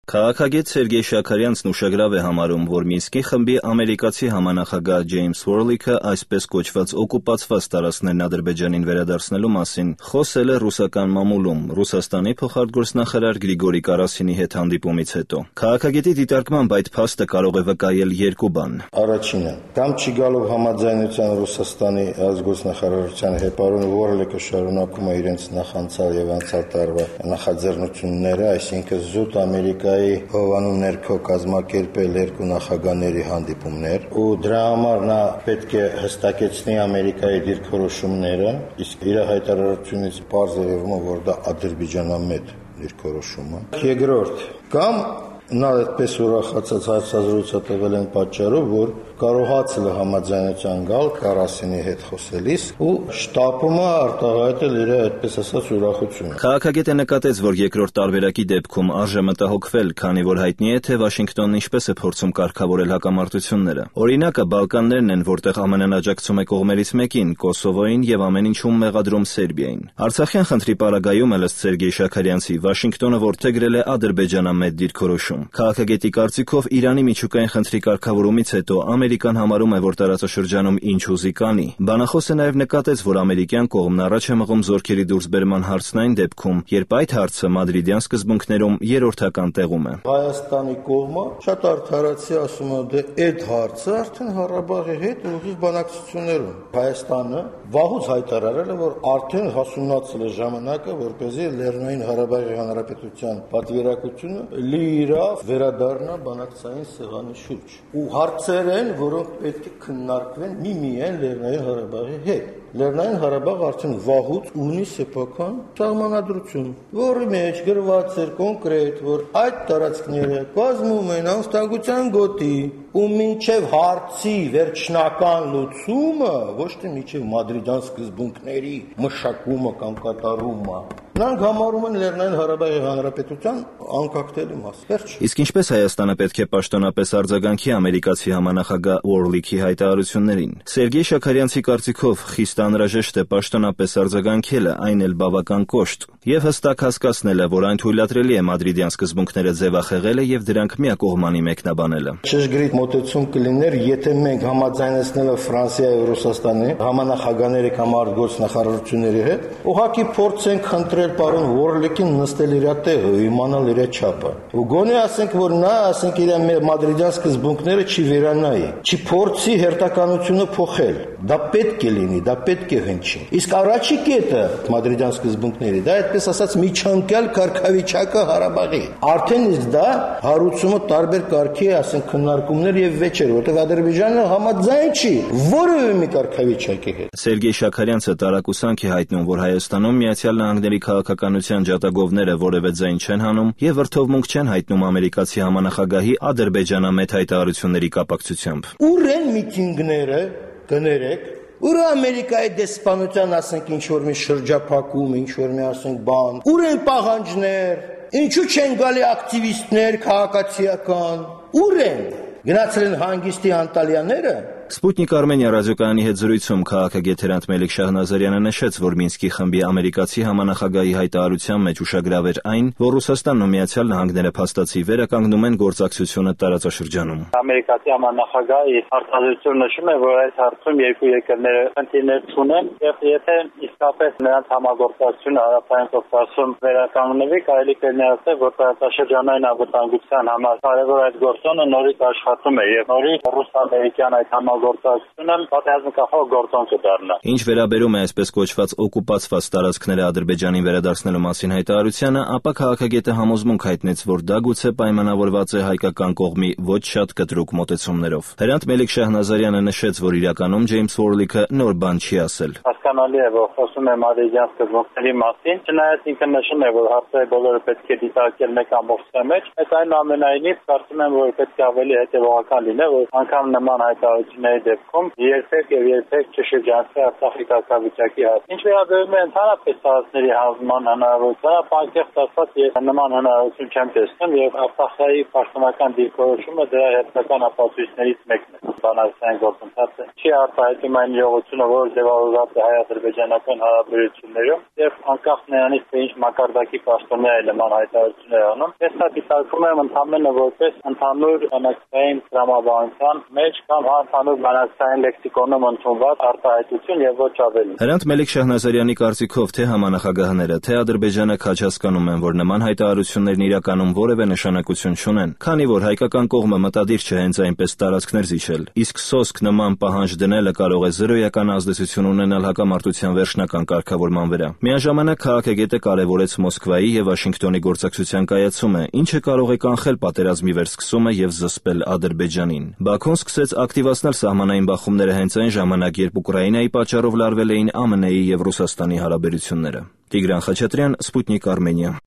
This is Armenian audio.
Քաղաքագետ Սերգեյ Շաքարյանցն ուշագրավ է համարում, որ Մինսկի խմբի ամերիկացի համանախագահ Ջեյմս Վորլիքը այսպես կոչված օկուպացված տարածքներն Ադրբեջանին վերադարձնելու մասին խոսել է ռուսական մամուլում Ռուսաստանի փոխարտգործնախարար Գրիգորի Կարասինի հետ հանդիպումից հետո։ Քաղաքագետի դիտարկմամբ այդ փաստը կարող է վկայել երկու բան։ Առաջինը, կամ չի գալով համաձայնության Ռուսաստանի արտգործնախարարության հետ, պարոն Վորլիկը շարունակում է իրենց նախանցալ եւ անցյալ տարվա նախաձեռնությունները, այսինքն զուտ Ամերիկայի հովանու ներքո կազմակերպել երկու նախագահների հանդիպումներ, ու դրա համար նա պետք է հստակեցնի Ամերիկայի դիրքորոշումները, իսկ իր հայտարարությունից պարզ է եղում, որ դա ադրբեջանամետ դիրքորոշում է։ Երկրորդ, կամ նա այդպես ուրախացած հարցազրույցը տվել են պատճառով, որ կարողացել է համաձայնության գալ Կարասինի հետ խոսելիս ու շտապումը արտահայտել իր այդպես ասած ուրախությունը։ Քաղաքագետը նկատեց, որ երկրորդ տարբերակի դեպքում արժե մտահոգվել, քանի որ հայտնի է, թե Վաշինգտոնն ինչպես է փորձում կարգավորել հակամարտությունները։ Օրինակը Բալկաններն են, որտեղ ԱՄՆ-ն աջակցում է կողմերից մեկին՝ Կոսովոյին եւ ամեն ինչում մեղադրում Սերբիային։ Արցախյան խնդրի պարագայում ըստ Սերգեյ Շաքարյանցի Վաշինգտոնը որդեգրել է ադրբեջանամետ դիրքորոշում։ Քաղաքագետի կարծիքով Իրանի միջուկային խնդրի կարգավորումից հետո Ամերիկան համարում է, որ տարածաշրջանում ինչ ուզի կանի։ Բանախոսը նաև նկատեց, որ ամերիկյան կողմն առաջ է մղում զորքերի դուրսբերման հարցն այն դեպքում, երբ այդ հարցը մադրիդյան սկզբունքներում երրորդական տեղում է։ Հայաստանի կողմը շատ արդարացի ասում է, դե այդ հարցը արդեն Ղարաբաղի հետ ուղիղ բանակցություններ ունի։ Հայաստանը վաղուց հայտարարել է, որ արդեն հասունացել է ժամանակը, որպեսզի Լեռնային Ղարաբաղի Հանրապետության պատվիրակությունը լիիրավ վերադառնա բանակցային սեղանի շուրջ։ Ու հարցեր են, որոնք պետք է քննարկվեն միմիայն Լեռնային Ղարաբաղի հետ։ Լեռնային Ղարաբաղը արդեն վաղուց ունի սեփական սահմանադրություն, որի մեջ գրված էր կոնկրետ, որ այդ տարածքները կազմում են անվտանգության գոտի, ու մինչև հարցի վերջնական լուծումը, ոչ թե մինչև մադրիդյան սկզբունքների մշակումը կամ կատարումը, նրանք համարում են Լեռնային Ղարաբաղի Հանրապետության անկախտելի մաս։ Վերջ։ Իսկ ինչպես Հայաստանը պետք է պաշտոնապես արձագանքի ամերիկացի համանախագահ Օրլիքի հայտարարություններին։ Սերգեյ Շաքարյանցի կարծիքով խիստ անհրաժեշտ է պաշտոնապես արձագանքելը, այն էլ բավական կոշտ, եւ հստակ հասկացնելը, որ այն թույլատրելի է մադրիդյան սկզբունքները ձևախեղելը եւ դրանք միակողմանի մեկնաբանելը։ Ճշգրիտ մոտեցում կլիներ, եթե մենք համաձայնեցնելով Ֆրանսիայի ու Ռուսաստանի համանախագահների կամ արտգործնախարարությունների հետ, ուղղակի փորձենք խնդրել պարոն Վորլիկին նստել իր տեղը, իմանալ իր չափը։ Ու գոնե ասենք, որ նա, ասենք, իր մադրիդյան սկզբունքները չի վերանայի, չի փորձի հերթականությունը փոխել։ Դա պետք է լինի, դա պետք է հնչի։ Իսկ առաջի կետը մադրիդյան սկզբունքների, դա այդպես ասած միջանկյալ կարգավիճակը Ղարաբաղի։ Արդեն իսկ դա հարուցումը տարբեր կարգի, ասենք, քննարկումներ եւ վեճեր, որտեղ Ադրբեջանը համաձայն չի որևէ մի կարգավիճակի հետ։ Սերգեյ Շաքարյանցը տարակուսանք է հայտնում, որ Հայաստանում Միացյալ Նահանգների քաղաքականության ջատագովները որևէ ձայն չեն հանում եւ վրդովմունք չեն հայտնում ամերիկացի համանախագահի ադրբեջանամետ հայտարարությունների կապակցությամբ։ Ուր են միտինգները, կներեք, ուր Ամերիկայի դեսպանության, ասենք, ինչ որ մի շրջափակում, ինչ որ մի, ասենք, բան, ուր են պահանջներ, ինչու չեն գալի ակտիվիստներ քաղաքացիական, ուր են, գնացել են հանգիստի Անտալիաները։ Սպուտնիկ Արմենիա ռադիոկայանի հետ զրույցում քաղաքագետ Հրանտ Մելիք Շահնազարյանը նշեց, որ Մինսկի խմբի ամերիկացի համանախագահի հայտարարության մեջ ուշագրավ էր այն, որ Ռուսաստանն ու Միացյալ Նահանգները փաստացի վերականգնում են գործակցությունը տարածաշրջանում։ Ամերիկացի համանախագահի արտահայտությունը նշում է, որ այս հարցում երկու երկրները խնդիրներ չունեն, եւ եթե իսկապես նրանց համագործակցությունը հարավային Կովկասում վերականգնվի, կարելի կլինի ասել, որ տարածաշրջանային անվտանգության համար կարևոր այդ գործոնը նորից աշխատում է եւ նորից ռուս-ամերիկյան այդ գործակցությունը պատերազմակախող գործոն կդառնա։ Ինչ վերաբերում է այսպես կոչված օկուպացված տարածքները Ադրբեջանին վերադարձնելու մասին հայտարարությանը, ապա քաղաքագետը համոզմունք հայտնեց, որ դա գուցե պայմանավորված է հայկական կողմի ոչ շատ կտրուկ մոտեցումներով։ Հրանտ Մելիք Շահնազարյանը նշեց, որ իրականում Ջեյմս Վորլիքը նոր բան չի ասել։ Հասկանալի է, որ խոսում է մադրիդյան սկզբունքների մասին, չնայած ինքը նշում է, որ հարցերը բոլորը պետք է դիտարկել մեկ ամբողջի մեջ, բայց այնուամենայնիվ կարծում եմ, որ պետք է ավելի հետևողական լինել, որ անգամ նման հայտարարությունների դեպքում երբեք եւ երբեք չշրջանցվի Արցախի կարգավիճակի հարց։ Ինչ վերաբերում է ընդհանրապես տարածքների հանձնման հնարավորությանը, պանկեղծ ասած, ես նման հնարավորություն չեմ տեսնում եւ Արցախի պաշտոնական դիրքորոշումը դրա հետաքրքրական ապացույցներից մեկն է։ Բանակցային գործընթացը չի արտահայտում այն իրողությունը, որ ձևավորված է հայ-ադրբեջանական հարաբերություններում եւ անկախ նրանից թե ինչ մակարդակի պաշտոնյա նման հայտարարություններ անում, ես դա դիտարկում եմ ընդհանրապես որպես ընդհանուր բանակցային տրամաբանության մեջ կամ ընդհանուր բանակցային լեքսիկոնում ընդունված արտահայտություն եւ ոչ ավելի։ Հրանտ Մելիք Շահնազարյանի կարծիքով թե համանախագահները, թե Ադրբեջանը քաջ հասկանում են, որ նման հայտարարություններն իրականում որևէ նշանակություն չունեն, քանի որ հայկական կողմը մտադիր չէ հենց այնպես տարածքներ զիջել, իսկ սոսկ նման պահանջ դնելը կարող է զրոյական ազդեցություն ունենալ հակամարտության վերջնական կարգավորման վրա։ Միաժամանակ քաղաքագետը կարևորեց Մոսկվայի եւ Վաշինգտոնի գործակցության կայացումը, ինչը կարող է կանխել պատերազմի վերսկսումը եւ զսպել Ադրբեջանին։ Բաքուն սկսեց ակտիվացնել սահմանային բախումները հենց այն ժամանակ, երբ Ուկրաինայի պատճառով լարվել էին ԱՄՆ-ի եւ Ռուսաստանի հարաբերությունները։ Տիգրան Խաչատրյան, Սպուտնիկ Արմենիա։